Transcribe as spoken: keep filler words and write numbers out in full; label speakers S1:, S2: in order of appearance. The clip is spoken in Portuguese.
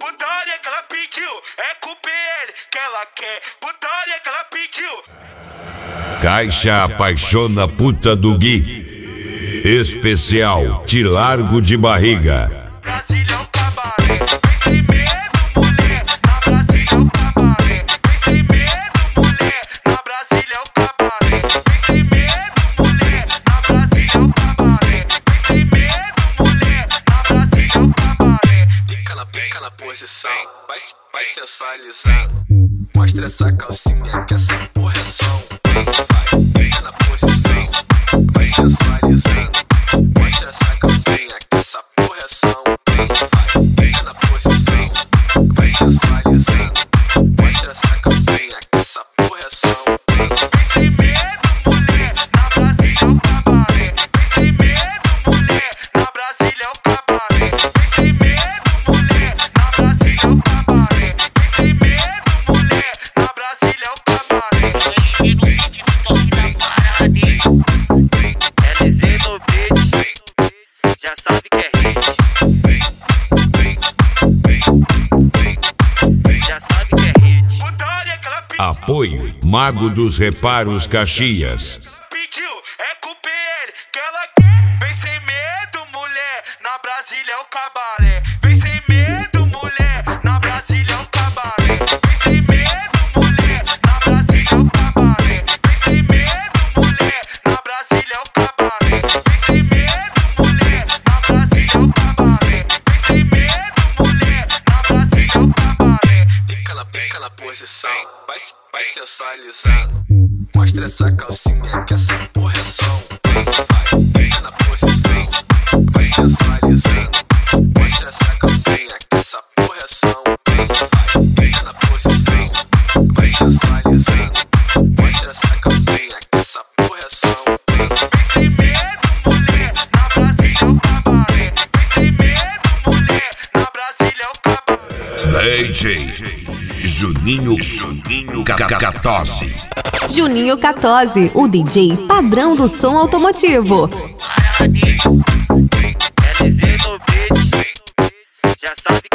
S1: putaria que ela pediu. É com o P L que ela quer, putaria que ela pediu.
S2: Caixa apaixona puta do Gui. Especial, te largo de barriga.
S1: Brasília é um cabaré, vem sem medo, mulher. Na Brasília é um cabaré, vem sem medo, mulher. Na Brasília é um cabaré, vem sem medo, mulher. Na Brasília é um cabaré, vem sem medo, mulher. Na Brasília é um cabaré.
S3: Fica na, fica na posição, vai, vai sensualizando. Mostra essa calcinha que essa porra é som. Vai, fica na posição, vai sensualizando. Mostra essa calcinha que essa porra é som. Vai, fica na posição, vai sensualizando. Mostra essa calcinha que essa porra é som.
S1: Vem sem medo, mulher. Na Brasília é um cabaré, vem sem medo, mulher. Na Brasília é um cabaré, vem sem medo, mulher. Na Brasília é um cabaré, vem sem medo, mulher. Na Brasília é um cabaré.
S4: L Z no beat, toque da parada. L Z no beat, já sabe que é hit. Já sabe que é hit.
S1: Putaria que ela pediu.
S2: Apoio Mago dos Reparos Caxias.
S1: Pediu, é com o P L que ela quer. Vem sem medo, mulher. Na Brasília é o cabaré. Vem sem medo, mulher. Na Brasília é o cabaré. Vem sem medo, mulher. Na Brasília é o cabaré. Vem sem medo, mulher. Na Brasília é o cabaré. Vem sem medo, mulher. Na Brasília é o cabaré. Vem sem medo, mulher. Na Brasília é o cabaré.
S3: Fica na, fica na posição, vai, vai sensualizando. Mostra essa calcinha que essa porra é som. Vai, fica na posição, vai sensualizando. Mostra essa calcinha que essa porra é som. Vai, fica na posição, vai sensualizando. Mostra essa calcinha que essa porra é som.
S1: Vem sem medo, mulher. Na Brasília é o cabaré. Vem sem medo, mulher. Na Brasília é o cabaré.
S2: D J Juninho Juninho Catose.
S5: Juninho Catose, o D J padrão do som automotivo.
S4: L Z no beat, já sabe